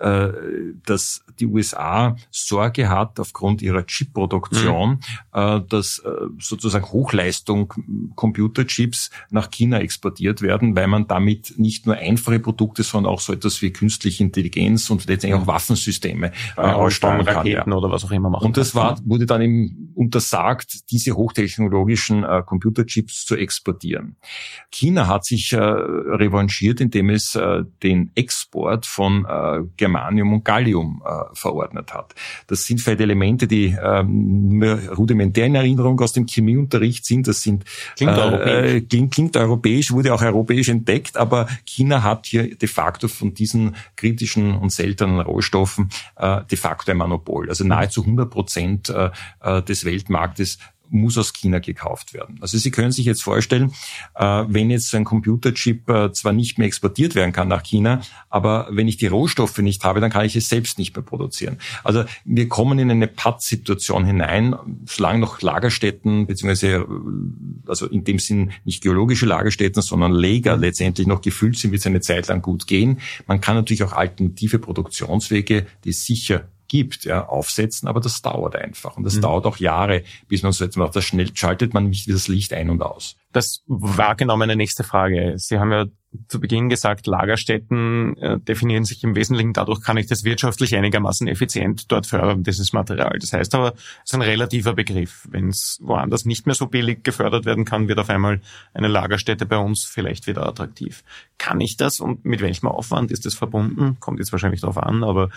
dass die USA Sorge hat aufgrund ihrer Chip-Produktion, dass sozusagen Hochleistung Computerchips nach China exportiert werden, weil man damit nicht nur einfache Produkte, sondern auch so etwas wie künstliche Intelligenz und letztendlich auch Waffensysteme aussteuern kann. Raketen oder was auch immer machen. Und das wurde dann eben untersagt, diese hochtechnologischen Computerchips zu exportieren. China hat sich revanchiert, indem es den Export von Germanium und Gallium verordnet hat. Das sind vielleicht Elemente, die nur rudimentär in Erinnerung aus dem Chemieunterricht sind. Das sind klingt europäisch, wurde auch europäisch entdeckt, aber China hat hier de facto von diesen kritischen und seltenen Rohstoffen de facto ein Monopol. Also nahezu 100% des Weltmarktes muss aus China gekauft werden. Also Sie können sich jetzt vorstellen, wenn jetzt so ein Computerchip zwar nicht mehr exportiert werden kann nach China, aber wenn ich die Rohstoffe nicht habe, dann kann ich es selbst nicht mehr produzieren. Also wir kommen in eine Pattsituation hinein, solange noch Lagerstätten, beziehungsweise also in dem Sinn nicht geologische Lagerstätten, sondern Lager letztendlich noch gefüllt sind, wird es eine Zeit lang gut gehen. Man kann natürlich auch alternative Produktionswege, die sicher gibt, ja, aufsetzen, aber das dauert einfach. Und das dauert auch Jahre, bis man so etwas macht. Das schnell schaltet man nicht wie das Licht ein und aus. Das war genau meine nächste Frage. Sie haben ja zu Beginn gesagt, Lagerstätten definieren sich im Wesentlichen dadurch, kann ich das wirtschaftlich einigermaßen effizient dort fördern, dieses Material. Das heißt aber, es ist ein relativer Begriff. Wenn es woanders nicht mehr so billig gefördert werden kann, wird auf einmal eine Lagerstätte bei uns vielleicht wieder attraktiv. Kann ich das und mit welchem Aufwand ist das verbunden? Kommt jetzt wahrscheinlich darauf an, aber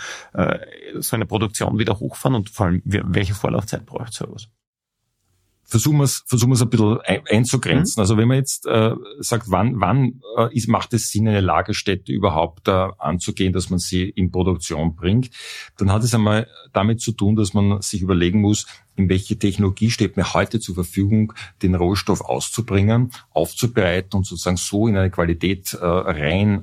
so eine Produktion wieder hochfahren und vor allem, welche Vorlaufzeit braucht sowas? Versuchen wir es ein bisschen einzugrenzen. Also wenn man jetzt sagt, wann macht es Sinn, eine Lagerstätte überhaupt anzugehen, dass man sie in Produktion bringt, dann hat es einmal damit zu tun, dass man sich überlegen muss, in welche Technologie steht mir heute zur Verfügung, den Rohstoff auszubringen, aufzubereiten und sozusagen so in eine Qualität rein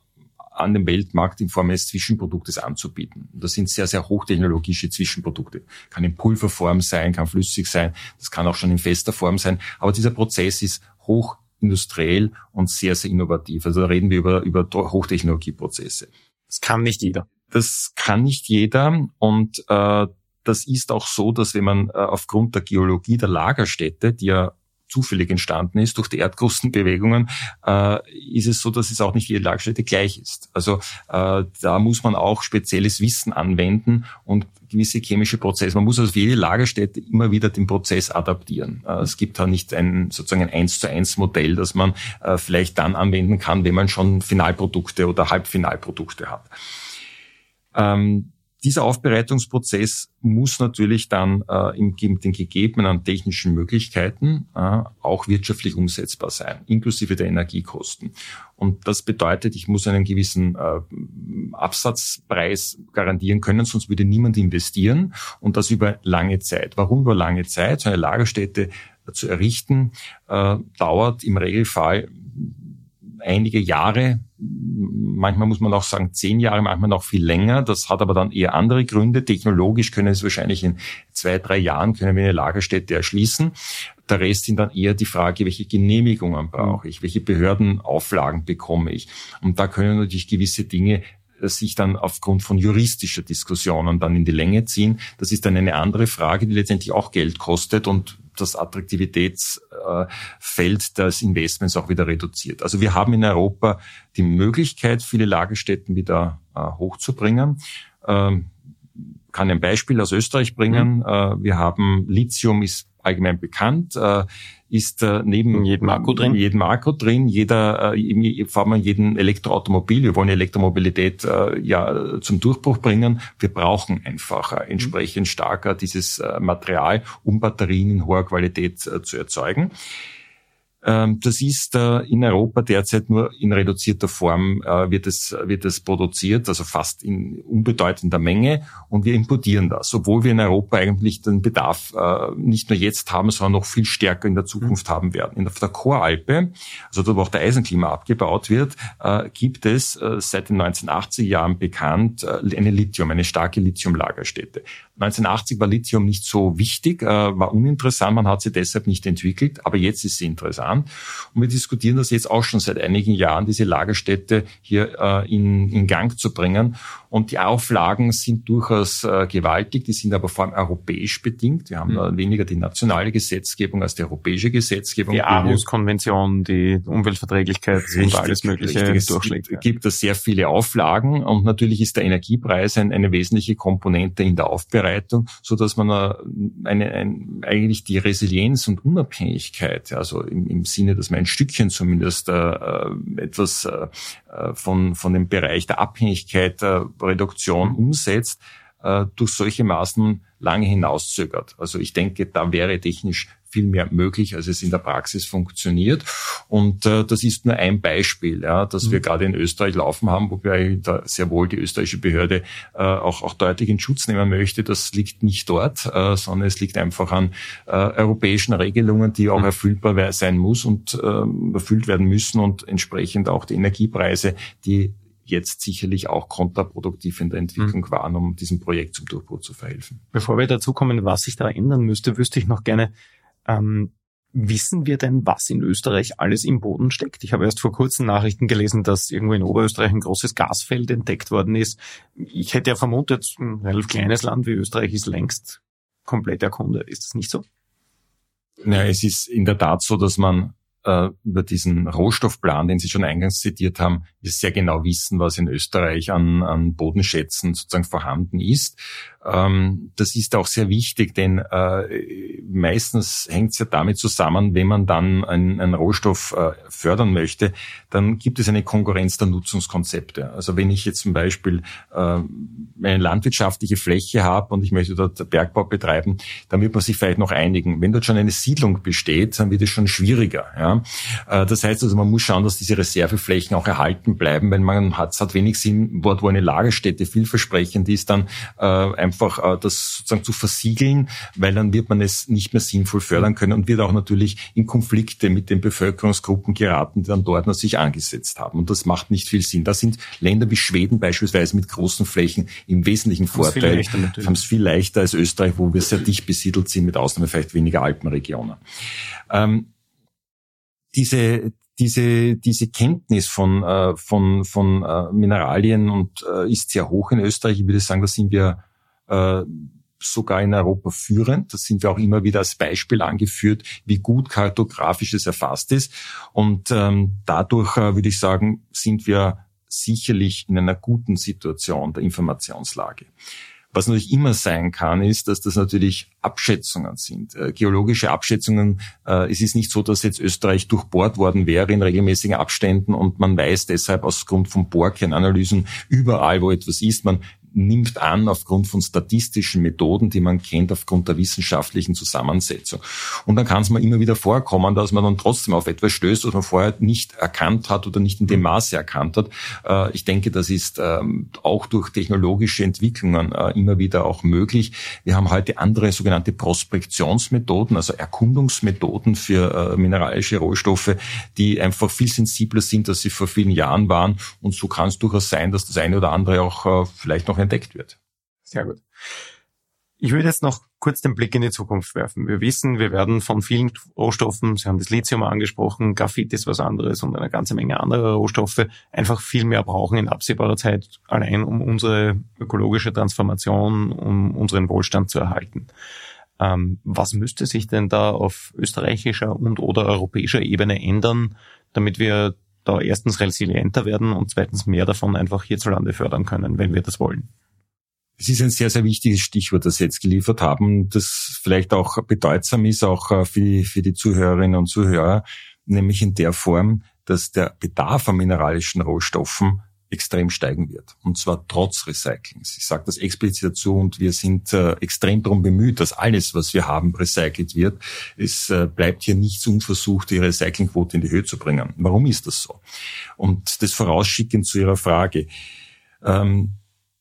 an dem Weltmarkt in Form eines Zwischenproduktes anzubieten. Das sind sehr, sehr hochtechnologische Zwischenprodukte. Kann in Pulverform sein, kann flüssig sein, das kann auch schon in fester Form sein. Aber dieser Prozess ist hochindustriell und sehr, sehr innovativ. Also da reden wir über Hochtechnologieprozesse. Das kann nicht jeder. Das kann nicht jeder und das ist auch so, dass wenn man aufgrund der Geologie der Lagerstätte, die ja zufällig entstanden ist durch die Erdkrustenbewegungen, ist es so, dass es auch nicht jede Lagerstätte gleich ist. Also da muss man auch spezielles Wissen anwenden und gewisse chemische Prozesse. Man muss also für jede Lagerstätte immer wieder den Prozess adaptieren. Es gibt da nicht sozusagen ein 1:1 Modell, das man vielleicht dann anwenden kann, wenn man schon Finalprodukte oder Halbfinalprodukte hat. Dieser Aufbereitungsprozess muss natürlich dann mit den gegebenen technischen Möglichkeiten auch wirtschaftlich umsetzbar sein, inklusive der Energiekosten. Und das bedeutet, ich muss einen gewissen Absatzpreis garantieren können, sonst würde niemand investieren und das über lange Zeit. Warum über lange Zeit? So eine Lagerstätte zu errichten dauert im Regelfall einige Jahre, manchmal muss man auch sagen 10 Jahre, manchmal noch viel länger. Das hat aber dann eher andere Gründe. Technologisch können es wahrscheinlich in 2-3 Jahren können wir eine Lagerstätte erschließen. Der Rest sind dann eher die Frage, welche Genehmigungen brauche ich, welche Behördenauflagen bekomme ich. Und da können natürlich gewisse Dinge sich dann aufgrund von juristischer Diskussionen dann in die Länge ziehen. Das ist dann eine andere Frage, die letztendlich auch Geld kostet und das Attraktivitätsfeld des Investments auch wieder reduziert. Also wir haben in Europa die Möglichkeit, viele Lagerstätten wieder hochzubringen. Kann ein Beispiel aus Österreich bringen. Wir haben Lithium, ist allgemein bekannt, ist neben jedem Akku drin, vor allem jedem Elektroautomobil. Wir wollen die Elektromobilität zum Durchbruch bringen. Wir brauchen einfach entsprechend starker dieses Material, um Batterien in hoher Qualität zu erzeugen. Das ist in Europa derzeit nur in reduzierter Form wird es produziert, also fast in unbedeutender Menge, und wir importieren das, obwohl wir in Europa eigentlich den Bedarf nicht nur jetzt haben, sondern noch viel stärker in der Zukunft haben werden. Auf der Koralpe, also dort, wo auch der Eisenklima abgebaut wird, gibt es seit den 1980er Jahren bekannt eine starke Lithiumlagerstätte. 1980 war Lithium nicht so wichtig, war uninteressant, man hat sie deshalb nicht entwickelt, aber jetzt ist sie interessant. Und wir diskutieren das jetzt auch schon seit einigen Jahren, diese Lagerstätte hier in Gang zu bringen. Und die Auflagen sind durchaus gewaltig, die sind aber vor allem europäisch bedingt. Wir haben weniger die nationale Gesetzgebung als die europäische Gesetzgebung. Die Aarhus-Konvention, die Umweltverträglichkeit und alles Mögliche durchschlägt. Es gibt da sehr viele Auflagen, und natürlich ist der Energiepreis eine wesentliche Komponente in der Aufbereitung, so dass man eigentlich die Resilienz und Unabhängigkeit, also im Sinne, dass man ein Stückchen zumindest etwas von dem Bereich der Abhängigkeit Reduktion umsetzt, durch solche Maßnahmen lange hinauszögert. Also ich denke, da wäre technisch viel mehr möglich, als es in der Praxis funktioniert. Und das ist nur ein Beispiel, ja, das wir gerade in Österreich laufen haben, wobei da sehr wohl die österreichische Behörde auch deutlich in Schutz nehmen möchte. Das liegt nicht dort, sondern es liegt einfach an europäischen Regelungen, die auch erfüllbar sein muss und erfüllt werden müssen, und entsprechend auch die Energiepreise, die jetzt sicherlich auch kontraproduktiv in der Entwicklung waren, um diesem Projekt zum Durchbruch zu verhelfen. Bevor wir dazu kommen, was sich da ändern müsste, wüsste ich noch gerne, wissen wir denn, was in Österreich alles im Boden steckt? Ich habe erst vor kurzem Nachrichten gelesen, dass irgendwo in Oberösterreich ein großes Gasfeld entdeckt worden ist. Ich hätte ja vermutet, ein relativ kleines Land wie Österreich ist längst komplett erkundet. Ist das nicht so? Ja, es ist in der Tat so, dass man über diesen Rohstoffplan, den Sie schon eingangs zitiert haben, wir sehr genau wissen, was in Österreich an Bodenschätzen sozusagen vorhanden ist. Das ist auch sehr wichtig, denn meistens hängt es ja damit zusammen, wenn man dann einen Rohstoff fördern möchte, dann gibt es eine Konkurrenz der Nutzungskonzepte. Also wenn ich jetzt zum Beispiel eine landwirtschaftliche Fläche habe und ich möchte dort Bergbau betreiben, dann wird man sich vielleicht noch einigen. Wenn dort schon eine Siedlung besteht, dann wird es schon schwieriger. Ja? Das heißt also, man muss schauen, dass diese Reserveflächen auch erhalten bleiben, weil es hat wenig Sinn, dort wo eine Lagerstätte vielversprechend ist, dann einfach das sozusagen zu versiegeln, weil dann wird man es nicht mehr sinnvoll fördern können und wird auch natürlich in Konflikte mit den Bevölkerungsgruppen geraten, die dann dort noch sich angesetzt haben. Und das macht nicht viel Sinn. Da sind Länder wie Schweden beispielsweise mit großen Flächen im wesentlichen Vorteil, haben es viel leichter als Österreich, wo wir sehr dicht besiedelt sind, mit Ausnahme vielleicht weniger Alpenregionen. Diese Kenntnis von Mineralien ist sehr hoch in Österreich. Ich würde sagen, da sind wir sogar in Europa führend. Das sind wir auch immer wieder als Beispiel angeführt, wie gut kartografisch es erfasst ist. Und dadurch, würde ich sagen, sind wir sicherlich in einer guten Situation der Informationslage. Was natürlich immer sein kann, ist, dass das natürlich Abschätzungen sind, geologische Abschätzungen. Es ist nicht so, dass jetzt Österreich durchbohrt worden wäre in regelmäßigen Abständen und man weiß deshalb aus Grund von Bohrkernanalysen überall, wo etwas ist, man nimmt an aufgrund von statistischen Methoden, die man kennt, aufgrund der wissenschaftlichen Zusammensetzung. Und dann kann es mal immer wieder vorkommen, dass man dann trotzdem auf etwas stößt, was man vorher nicht erkannt hat oder nicht in dem Maße erkannt hat. Ich denke, das ist auch durch technologische Entwicklungen immer wieder auch möglich. Wir haben heute andere sogenannte Prospektionsmethoden, also Erkundungsmethoden für mineralische Rohstoffe, die einfach viel sensibler sind, als sie vor vielen Jahren waren. Und so kann es durchaus sein, dass das eine oder andere auch vielleicht noch entdeckt wird. Sehr gut. Ich würde jetzt noch kurz den Blick in die Zukunft werfen. Wir wissen, wir werden von vielen Rohstoffen, Sie haben das Lithium angesprochen, Graphit ist was anderes und eine ganze Menge anderer Rohstoffe, einfach viel mehr brauchen in absehbarer Zeit, allein um unsere ökologische Transformation, um unseren Wohlstand zu erhalten. Was müsste sich denn da auf österreichischer und oder europäischer Ebene ändern, damit wir da erstens resilienter werden und zweitens mehr davon einfach hierzulande fördern können, wenn wir das wollen? Es ist ein sehr, sehr wichtiges Stichwort, das Sie jetzt geliefert haben, das vielleicht auch bedeutsam ist, auch für die Zuhörerinnen und Zuhörer, nämlich in der Form, dass der Bedarf an mineralischen Rohstoffen extrem steigen wird. Und zwar trotz Recyclings. Ich sage das explizit dazu und wir sind extrem darum bemüht, dass alles, was wir haben, recycelt wird. Es bleibt hier nichts unversucht, die Recyclingquote in die Höhe zu bringen. Warum ist das so? Und das vorausschickend zu Ihrer Frage. Wenn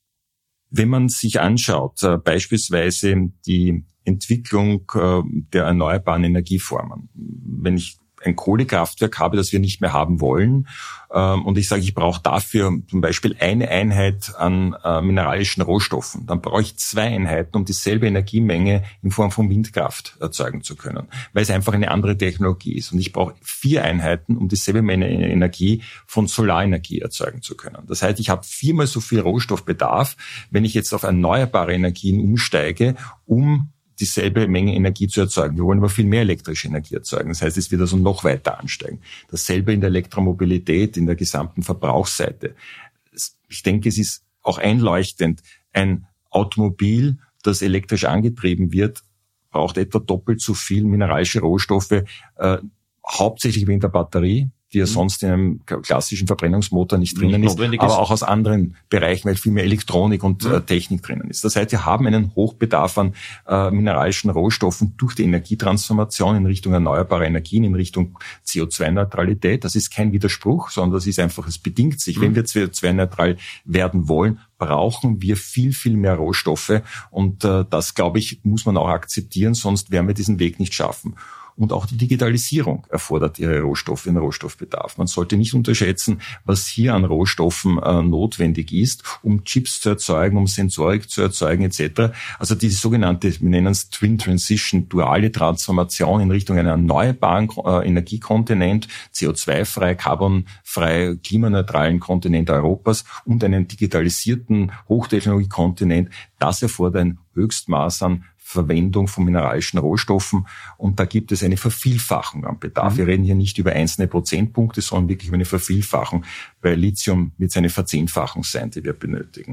man sich anschaut, beispielsweise die Entwicklung der erneuerbaren Energieformen, wenn ich ein Kohlekraftwerk habe, das wir nicht mehr haben wollen, und ich sage, ich brauche dafür zum Beispiel eine Einheit an mineralischen Rohstoffen, dann brauche ich 2 Einheiten, um dieselbe Energiemenge in Form von Windkraft erzeugen zu können, weil es einfach eine andere Technologie ist. Und ich brauche 4 Einheiten, um dieselbe Menge Energie von Solarenergie erzeugen zu können. Das heißt, ich habe 4-mal so viel Rohstoffbedarf, wenn ich jetzt auf erneuerbare Energien umsteige, um dieselbe Menge Energie zu erzeugen. Wir wollen aber viel mehr elektrische Energie erzeugen. Das heißt, es wird also noch weiter ansteigen. Dasselbe in der Elektromobilität, in der gesamten Verbrauchsseite. Ich denke, es ist auch einleuchtend. Ein Automobil, das elektrisch angetrieben wird, braucht etwa doppelt so viel mineralische Rohstoffe, hauptsächlich wegen der Batterie, die ja sonst in einem klassischen Verbrennungsmotor nicht drinnen ist, aber auch aus anderen Bereichen, weil viel mehr Elektronik und Technik drinnen ist. Das heißt, wir haben einen Hochbedarf an mineralischen Rohstoffen durch die Energietransformation in Richtung erneuerbare Energien, in Richtung CO2-Neutralität. Das ist kein Widerspruch, sondern das ist einfach, es bedingt sich. Wenn wir CO2-neutral werden wollen, brauchen wir viel, viel mehr Rohstoffe. Und das, glaube ich, muss man auch akzeptieren, sonst werden wir diesen Weg nicht schaffen. Und auch die Digitalisierung erfordert ihre Rohstoffe, den Rohstoffbedarf. Man sollte nicht unterschätzen, was hier an Rohstoffen notwendig ist, um Chips zu erzeugen, um Sensorik zu erzeugen etc. Also diese sogenannte, wir nennen es Twin Transition, duale Transformation in Richtung einer erneuerbaren Energiekontinent, CO2-frei, carbonfrei, klimaneutralen Kontinent Europas und einen digitalisierten Hochtechnologiekontinent, das erfordert ein Höchstmaß an Verwendung von mineralischen Rohstoffen und da gibt es eine Vervielfachung am Bedarf. Wir reden hier nicht über einzelne Prozentpunkte, sondern wirklich über eine Vervielfachung. Bei Lithium wird es eine Verzehnfachung sein, die wir benötigen.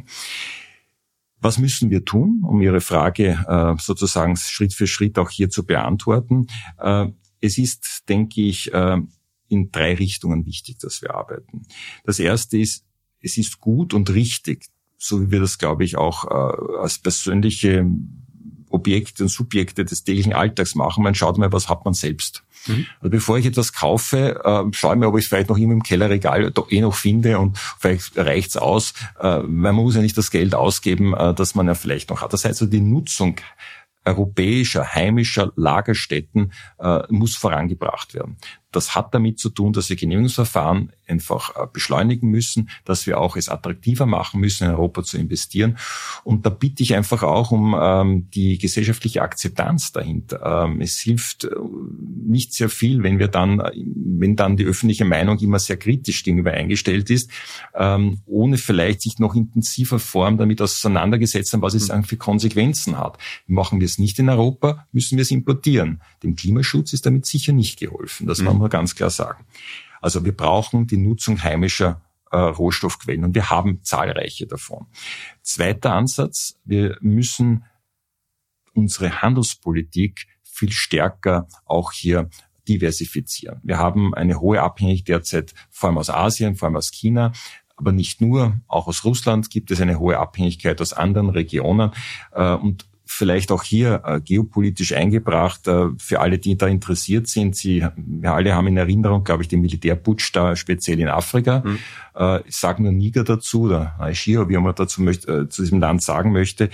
Was müssen wir tun, um Ihre Frage sozusagen Schritt für Schritt auch hier zu beantworten? Es ist, denke ich, in 3 Richtungen wichtig, dass wir arbeiten. Das erste ist, es ist gut und richtig, so wie wir das, glaube ich, auch als persönliche Objekte und Subjekte des täglichen Alltags machen. Man schaut mal, was hat man selbst. Also bevor ich etwas kaufe, schaue ich mir, ob ich es vielleicht noch immer im Kellerregal noch finde und vielleicht reicht's aus, weil man muss ja nicht das Geld ausgeben, das man ja vielleicht noch hat. Das heißt, also die Nutzung europäischer, heimischer Lagerstätten muss vorangebracht werden. Das hat damit zu tun, dass wir Genehmigungsverfahren einfach beschleunigen müssen, dass wir auch es attraktiver machen müssen, in Europa zu investieren. Und da bitte ich einfach auch um die gesellschaftliche Akzeptanz dahinter. Es hilft nicht sehr viel, wenn dann die öffentliche Meinung immer sehr kritisch gegenüber eingestellt ist, ohne vielleicht sich noch intensiver Form damit auseinandergesetzt haben, was es für Konsequenzen hat. Machen wir es nicht in Europa, müssen wir es importieren. Dem Klimaschutz ist damit sicher nicht geholfen. Das muss man ganz klar sagen. Also wir brauchen die Nutzung heimischer Rohstoffquellen und wir haben zahlreiche davon. Zweiter Ansatz, wir müssen unsere Handelspolitik viel stärker auch hier diversifizieren. Wir haben eine hohe Abhängigkeit derzeit vor allem aus Asien, vor allem aus China, aber nicht nur, auch aus Russland gibt es eine hohe Abhängigkeit aus anderen Regionen und vielleicht auch hier geopolitisch eingebracht, für alle, die da interessiert sind. Wir alle haben in Erinnerung, glaube ich, den Militärputsch da speziell in Afrika. Ich sage nur Niger dazu, oder Nigeria, wie man dazu zu diesem Land sagen möchte.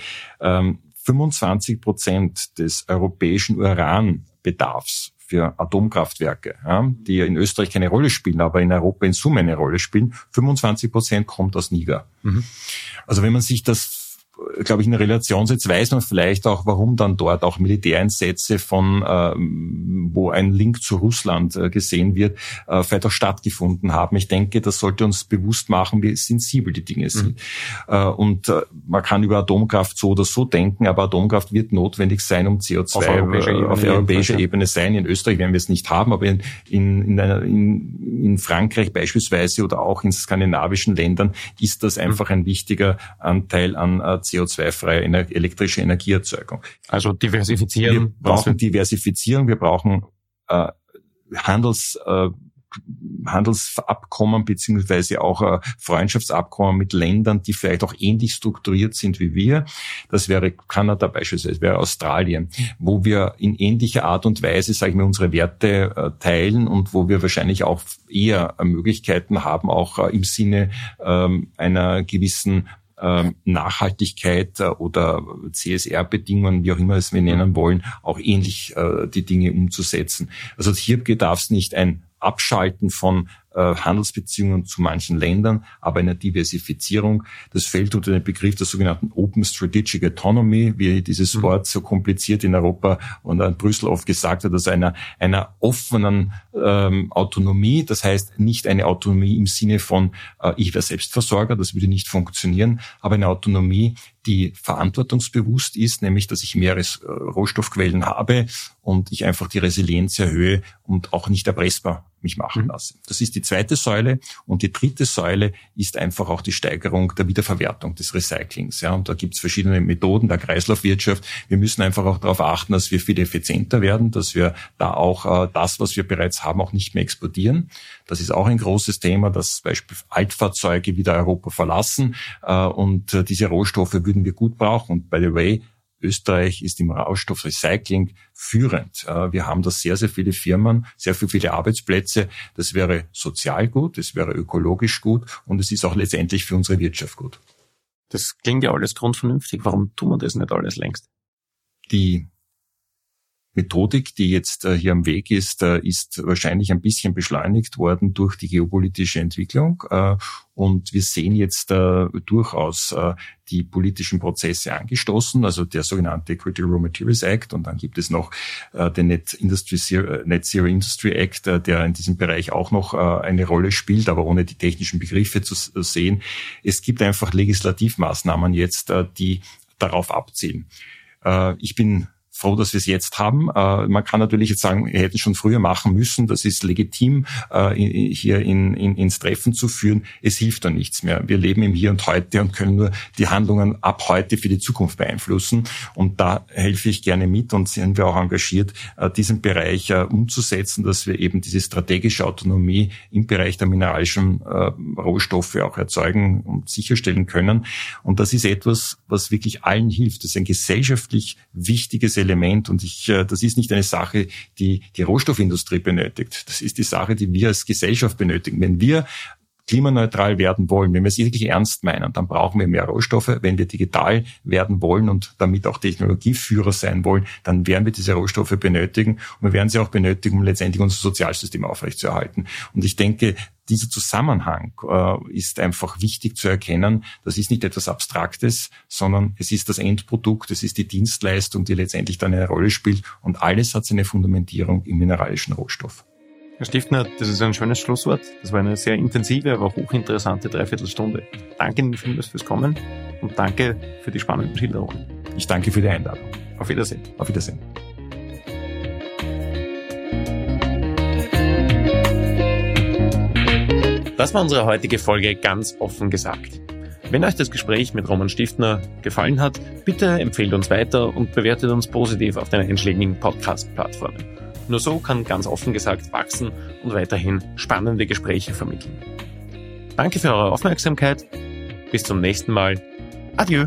25% des europäischen Uranbedarfs für Atomkraftwerke, die in Österreich keine Rolle spielen, aber in Europa in Summe eine Rolle spielen, 25% kommt aus Niger. Also wenn man sich das, glaube ich, in Relation setzt, weiß man vielleicht auch, warum dann dort auch Militäreinsätze wo ein Link zu Russland gesehen wird, vielleicht auch stattgefunden haben. Ich denke, das sollte uns bewusst machen, wie sensibel die Dinge sind. Und man kann über Atomkraft so oder so denken, aber Atomkraft wird notwendig sein, um CO2 auf europäischer Ebene sein. In Österreich werden wir es nicht haben, aber in Frankreich beispielsweise oder auch in skandinavischen Ländern ist das einfach ein wichtiger Anteil an CO2-freie elektrische Energieerzeugung. Also diversifizieren. Wir brauchen Diversifizierung, wir brauchen Handelsabkommen beziehungsweise auch Freundschaftsabkommen mit Ländern, die vielleicht auch ähnlich strukturiert sind wie wir. Das wäre Kanada beispielsweise, wäre Australien, wo wir in ähnlicher Art und Weise, sage ich mal, unsere Werte teilen und wo wir wahrscheinlich auch eher Möglichkeiten haben, auch im Sinne einer gewissen Nachhaltigkeit oder CSR-Bedingungen, wie auch immer es wir nennen wollen, auch ähnlich die Dinge umzusetzen. Also hier bedarf es nicht ein Abschalten von Handelsbeziehungen zu manchen Ländern, aber einer Diversifizierung. Das fällt unter den Begriff der sogenannten Open Strategic Autonomy, wie dieses Wort so kompliziert in Europa und in Brüssel oft gesagt hat, also einer offenen Autonomie. Das heißt nicht eine Autonomie im Sinne von ich wäre Selbstversorger, das würde nicht funktionieren, aber eine Autonomie, die verantwortungsbewusst ist, nämlich dass ich mehrere Rohstoffquellen habe und ich einfach die Resilienz erhöhe und auch nicht erpressbar mich machen lasse. Das ist die zweite Säule. Und die dritte Säule ist einfach auch die Steigerung der Wiederverwertung, des Recyclings. Ja, und da gibt es verschiedene Methoden der Kreislaufwirtschaft. Wir müssen einfach auch darauf achten, dass wir viel effizienter werden, dass wir da auch das, was wir bereits haben, auch nicht mehr exportieren. Das ist auch ein großes Thema, dass zum Beispiel Altfahrzeuge wieder Europa verlassen und diese Rohstoffe würden wir gut brauchen. Und by the way, Österreich ist im Rohstoffrecycling führend. Wir haben da sehr, sehr viele Firmen, sehr viele Arbeitsplätze. Das wäre sozial gut, das wäre ökologisch gut und es ist auch letztendlich für unsere Wirtschaft gut. Das klingt ja alles grundvernünftig. Warum tun wir das nicht alles längst? Die Methodik, die jetzt hier am Weg ist wahrscheinlich ein bisschen beschleunigt worden durch die geopolitische Entwicklung. Und wir sehen jetzt durchaus die politischen Prozesse angestoßen, also der sogenannte Critical Raw Materials Act. Und dann gibt es noch den Net Zero Industry Act, der in diesem Bereich auch noch eine Rolle spielt, aber ohne die technischen Begriffe zu sehen. Es gibt einfach Legislativmaßnahmen jetzt, die darauf abzielen. Ich bin froh, dass wir es jetzt haben. Man kann natürlich jetzt sagen, wir hätten schon früher machen müssen. Das ist legitim, hier ins Treffen zu führen. Es hilft da nichts mehr. Wir leben im Hier und Heute und können nur die Handlungen ab heute für die Zukunft beeinflussen. Und da helfe ich gerne mit und sind wir auch engagiert, diesen Bereich umzusetzen, dass wir eben diese strategische Autonomie im Bereich der mineralischen Rohstoffe auch erzeugen und sicherstellen können. Und das ist etwas, was wirklich allen hilft. Das ist ein gesellschaftlich wichtiges Element und das ist nicht eine Sache, die Rohstoffindustrie benötigt. Das ist die Sache, die wir als Gesellschaft benötigen. Wenn wir klimaneutral werden wollen, wenn wir es wirklich ernst meinen, dann brauchen wir mehr Rohstoffe. Wenn wir digital werden wollen und damit auch Technologieführer sein wollen, dann werden wir diese Rohstoffe benötigen und wir werden sie auch benötigen, um letztendlich unser Sozialsystem aufrechtzuerhalten. Und ich denke, dieser Zusammenhang ist einfach wichtig zu erkennen. Das ist nicht etwas Abstraktes, sondern es ist das Endprodukt, es ist die Dienstleistung, die letztendlich dann eine Rolle spielt und alles hat seine Fundamentierung im mineralischen Rohstoff. Herr Stiftner, das ist ein schönes Schlusswort. Das war eine sehr intensive, aber hochinteressante Dreiviertelstunde. Danke Ihnen vielmals fürs Kommen und danke für die spannenden Schilderungen. Ich danke für die Einladung. Auf Wiedersehen. Auf Wiedersehen. Das war unsere heutige Folge ganz offen gesagt. Wenn euch das Gespräch mit Roman Stiftner gefallen hat, bitte empfehlt uns weiter und bewertet uns positiv auf den einschlägigen Podcast-Plattformen. Nur so kann ganz offen gesagt wachsen und weiterhin spannende Gespräche vermitteln. Danke für eure Aufmerksamkeit. Bis zum nächsten Mal. Adieu.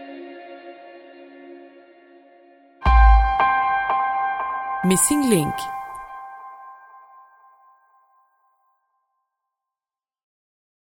Missing Link